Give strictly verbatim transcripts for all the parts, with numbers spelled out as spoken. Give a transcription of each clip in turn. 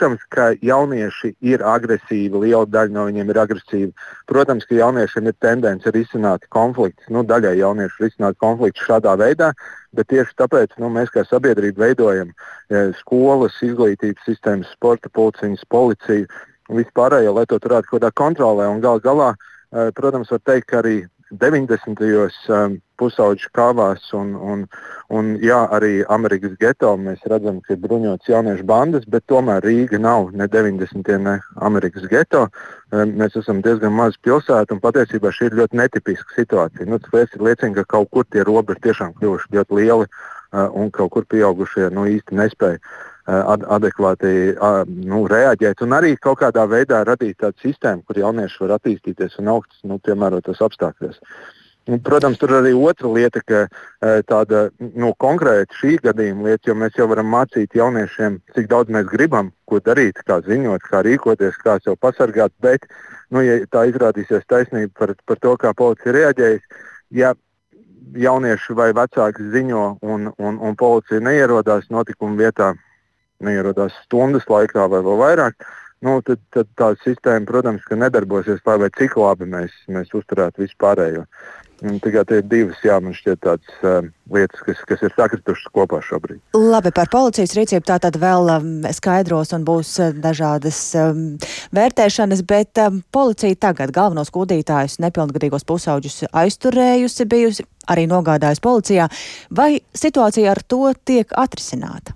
Protams, ka jaunieši ir agresīvi, liela daļa no viņiem ir agresīvi. Protams, ka jauniešiem ir tendence risināt konfliktus, nu, daļai jauniešu risināt konfliktus šādā veidā, bet tieši tāpēc nu, mēs kā sabiedrība veidojam ja, skolas, izglītības sistēmas, sporta pulciņas, policiju, vispārējo, lai to turētu kaut kādā kontrolē. Un gal galā, protams, var teikt, ka arī deviņdesmitajos um, pusauģu kāvās un, un, un jā, arī Amerikas geto mēs redzam, ka ir bruņots jauniešu bandas, bet tomēr Rīga nav ne deviņdesmitie, ne Amerikas geto. Um, mēs esam diezgan maza pilsēta un patiesībā šī ir ļoti netipiska situācija. Nu, tas liecina, ka kaut kur tie robi ir tiešām kļuvuši ļoti lieli uh, un kaut kur pieaugušie nu, īsti nespēja Ad, adekvāti uh, nu, reaģēt un arī kaut kādā veidā radīt tādu sistēmu, kur jaunieši var attīstīties un augt nu, piemērotos apstākļos. Un, protams, tur arī otra lieta, ka uh, tāda nu, konkrēta šī gadījuma lieta, jo mēs jau varam mācīt jauniešiem, cik daudz mēs gribam, ko darīt, kā ziņot, kā rīkoties, kā sev pasargāt, bet, nu, ja tā izrādīsies taisnība par, par to, kā policija reaģējas, ja jaunieši vai vecāki ziņo un, un, un policija neierodās notikuma vietā, neierodās stundas laikā vai vēl vairāk, nu, tad, tad tā sistēma, protams, ka nedarbosies tā, vai cik labi mēs, mēs uzturētu vispārējo. Tikai tie ir divas, jā, man šķiet tādas uh, lietas, kas, kas ir sakritušas kopā šobrīd. Labi, par policijas rīcību tā tad vēl um, skaidros un būs uh, dažādas um, vērtēšanas, bet um, policija tagad galvenos kūdītājus nepilngadīgos pusauģus aizturējusi, bijusi arī nogādājusi policijā. Vai situācija ar to tiek atrisināta?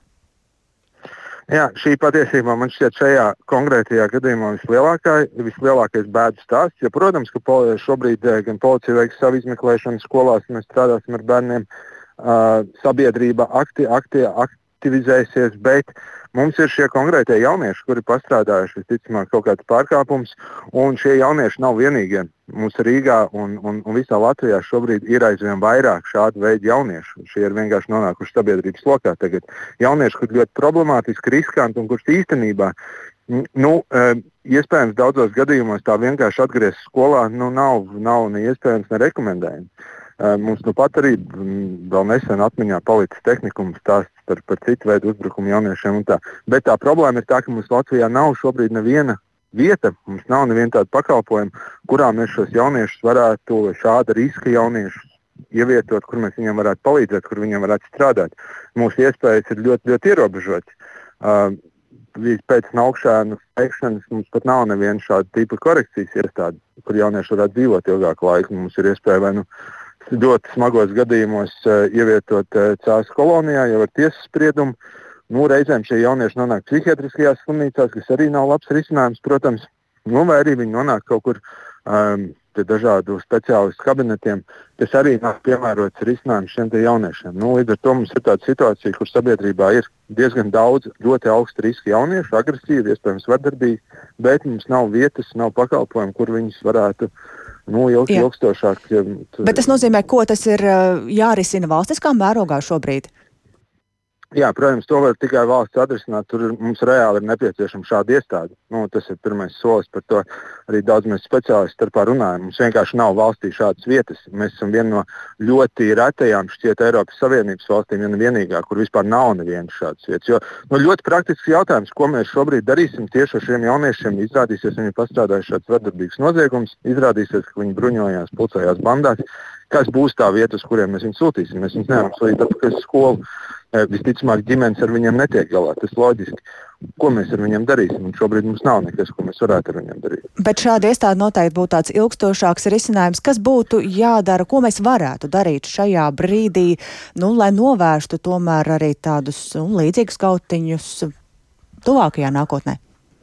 Jā, šī patiesībā man šķiet šajā konkrētajā gadījumā vislielākā, vislielākais bēdu stāsts. Ja, protams, ka poli, šobrīd gan policija veiks savu izmeklēšanu skolās, mēs strādāsim ar bērniem, uh, sabiedrība akti, akti, aktivizēsies, bet mums ir šie konkrētie jaunieši, kuri pastrādājuši visticamāk kaut kāds pārkāpums, un šie jaunieši nav vienīgie. Mums Rīgā un, un, un visā Latvijā šobrīd ir aizvien vairāk šādu veidu jauniešu. Šie ir vienkārši nonākuši sabiedrības lokā tagad. Jaunieši, kur ļoti problemātiski, riskanti un kurš īstenībā, nu, iespējams daudzos gadījumos tā vienkārši atgriezties skolā, nu, nav, nav ne iespējams, ne rekomendējami. Mums nu pat arī vēl nesen atmiņā palicis tehnikums stāsts par, par citu veidu uzbrukumu jauniešiem un tā. Bet tā problēma ir tā, ka mums Latvijā nav šobrīd neviena vieta, mums nav neviena tāda pakalpojuma, kurā mēs šos jauniešus varētu, šāda riska jauniešus ievietot, kur mēs viņiem varētu palīdzēt, kur viņiem varētu strādāt. Mūsu iespējas ir ļoti, ļoti ierobežotas. Uh, pēc naukšēnu veikšanas mums pat nav neviena šāda tipa korekcijas iestāde, kur jaunieši varētu dzīvot ilgāku laiku. Mums ir iespēja vai nu ļoti smagos gadījumos uh, ievietot uh, cēlas kolonijā, jau ar tiesas spriedumu. Nu, reizēm šie jaunieši nonāk psihiatriskajās slimnīcās, kas arī nav labs risinājums, protams. Nu, vai arī viņi nonāk kaut kur um, pie dažādu speciālistu kabinetiem, kas arī nav piemērots risinājums šiem te jauniešiem. Nu, līdz ar to mums ir tāda situācija, kur sabiedrībā ir diezgan daudz ļoti augsta riska jauniešu, agresīvi, iespējams vardarbīgi, bet mums nav vietas, nav pakalpojumu, kur viņus varētu nu, ilg, ilgstošāk. Ja, t... Bet tas nozīmē, ko tas ir jārisina valstiskā mērogā šobrīd? Jā, protams, to var tikai valsts atrisināt. Tur ir, mums reāli ir nepieciešama šāda iestāde. Nu, tas ir pirmais solis, par to arī daudz mēs speciālisti starpā runājam. Mums vienkārši nav valstī šādas vietas. Mēs esam viena no ļoti retajām šķiet Eiropas Savienības valstīm, ja ne vienīgā, kur vispār nav nevienas šādas vietas. Jo nu, ļoti praktisks jautājums, ko mēs šobrīd darīsim tieši ar šiem jauniešiem. Izrādīsies, viņi pastrādājuši šāds vardarbīgs noziegums, izrādīsies, ka viņi bruņojās, pulcējās bandās. Kas būs tā vieta, uz kuriem mēs viņus sūtīsim? Mēs viņus nevaram sūtīt atpakaļ uz skolu. Visticamāk, ģimenes ar viņiem netiek galā. Tas ir loģiski. Ko mēs ar viņiem darīsim? Un šobrīd mums nav nekas, ko mēs varētu ar viņiem darīt. Bet šāda iestāde noteikti būtu tāds ilgstošāks risinājums. Kas būtu jādara, ko mēs varētu darīt šajā brīdī, nu, lai novērstu tomēr arī tādus nu, līdzīgus kautiņus tuvākajā nākotnē?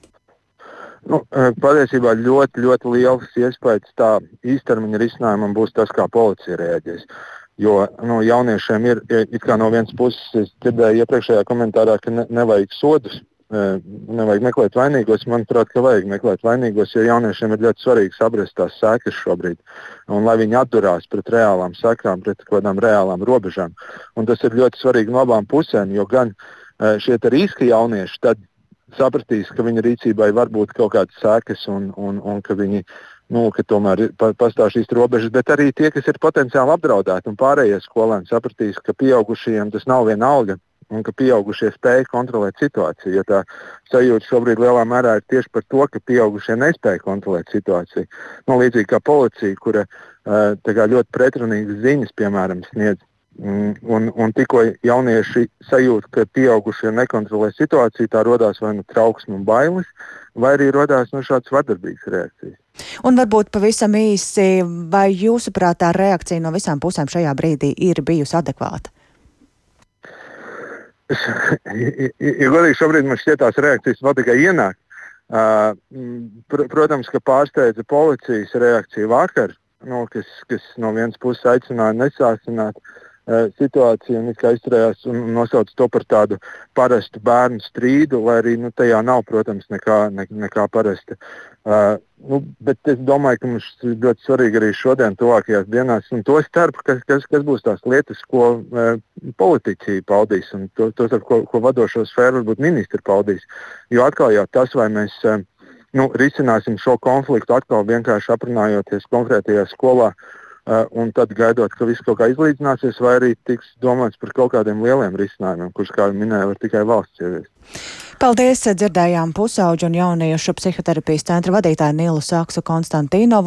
Nu, patiesībā ļoti, ļoti liels iespējas tā īstermiņa risinājumam būs tas, kā policija reaģēs. Jo nu, jauniešiem ir, it kā no vienas puses, es dzirdēju iepriekšējā komentārā, ka ne, nevajag sodus, nevajag meklēt vainīgos. Manuprāt, ka vajag meklēt vainīgos, jo jauniešiem ir ļoti svarīgi saprast tās sekas šobrīd. Un lai viņi atdurās pret reālām sekām, pret kādām reālām robežām. Un tas ir ļoti svarīgi no abām pusēm, jo gan šie te riska jaunieši tad sapratīs, ka viņa rīcībai var būt kaut kādas sekas un, un, un ka viņi nu, ka tomēr pastāv šīs robežas, bet arī tie, kas ir potenciāli apdraudēti un pārējie skolēni sapratīs, ka pieaugušajiem tas nav vienalga un ka pieaugušie spēja kontrolēt situāciju. Jo tā sajūta šobrīd lielā mērā ir tieši par to, ka pieaugušie nespēja kontrolēt situāciju. Nu, līdzīgi kā policija, kura uh, ļoti pretrunīgas ziņas, piemēram, sniedz. Un, un tikko jaunieši sajūt, ka pieaugušie nekontrolē situāciju, tā rodās vai nu trauksme un bailes, vai arī rodās nu, šādas vardarbīgas reakcijas. Un varbūt pavisam īsi, vai jūsuprāt tā reakcija no visām pusēm šajā brīdī ir bijusi adekvāta? Ja godīgi šobrīd man šķiet tās reakcijas vēl tikai ienāk. Uh, pr protams, ka pārsteidza policijas reakcija vakar, nu, kas, kas no vienas puses aicināja nesāsināt situācija un it kā izturējās un nosauc to par tādu parastu bērnu strīdu, lai arī nu, tajā nav, protams, nekā, ne, nekā parasta. Uh, nu, bet es domāju, ka mums ļoti svarīgi arī šodien, tuvākajās dienās, un to starp, kas, kas, kas būs tās lietas, ko uh, politiķi paudīs, un to, to starp, ko, ko vadošo sfēru varbūt ministri paudīs. Jo atkal jau tas, vai mēs uh, nu, risināsim šo konfliktu atkal vienkārši aprunājoties konkrētajā skolā, Uh, un tad gaidot, ka viss kaut kā izlīdzināsies, vai arī tiks domāts par kaut kādiem lieliem risinājumiem, kurus, kā minēja, var tikai valsts ieviest. Paldies! Dzirdējām pusauģu un jauniešu psihoterapijas centra vadītāju Nilu Saksu Konstantīnovu.